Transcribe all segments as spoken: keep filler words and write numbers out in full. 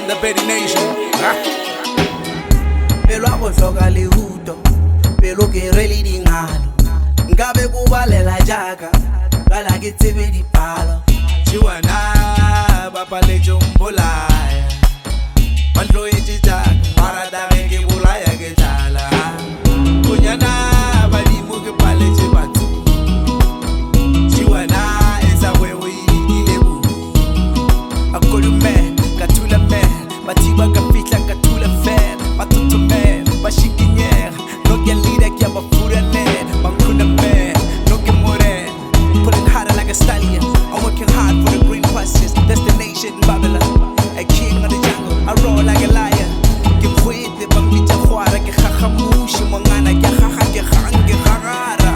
the Betty Nation. Pelo a bohloka lehuto, pelo ke re le dingalo. Nkabe kubalela jaaka, bala ke tsebe dipalo. Chiwana bapa le jombolaya, mandlo e jijaka, marada ke bolaya ke jala. Kunyana badimo ke paletse batho. Chiwana esa wewe ile bu. Akolu man, katula man, batiba ka fitla katula fan, batuto man, bashikinyera, no get leader kya bafura net, bankuna man, no get more than, pulling harder like a stallion. I'm working hard for the green pastures, destination Babylon, a king of the jungle, I roll like a lion. Ke kwete bambitsa khwara ke khakhamushi mongana ke khaga ke gange gagara.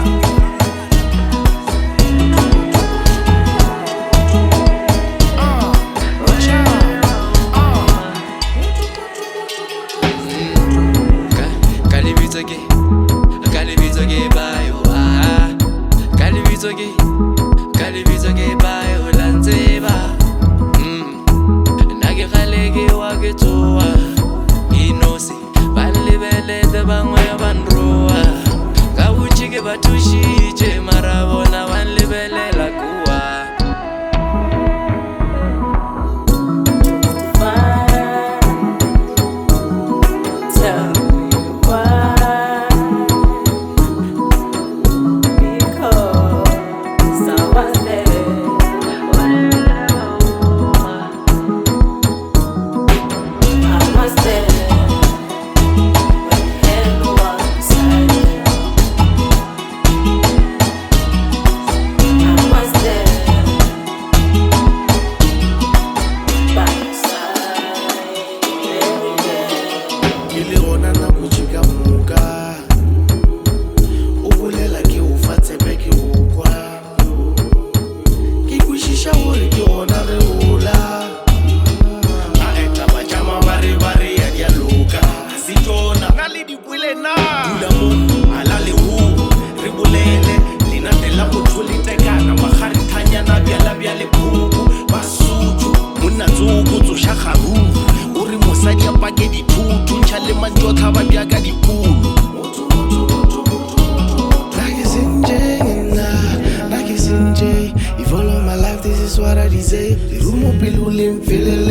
Kalibitoke, kalibitoke bayo ah, kalibitoke, kalibitoke bayo lanzeba. Hmm, nage khaleke wake toa, inosi balibele de bangwe banroa. Kabuchike batushije marabona balibele la kuwa. If all of my life this is what I deserve. The room up feeling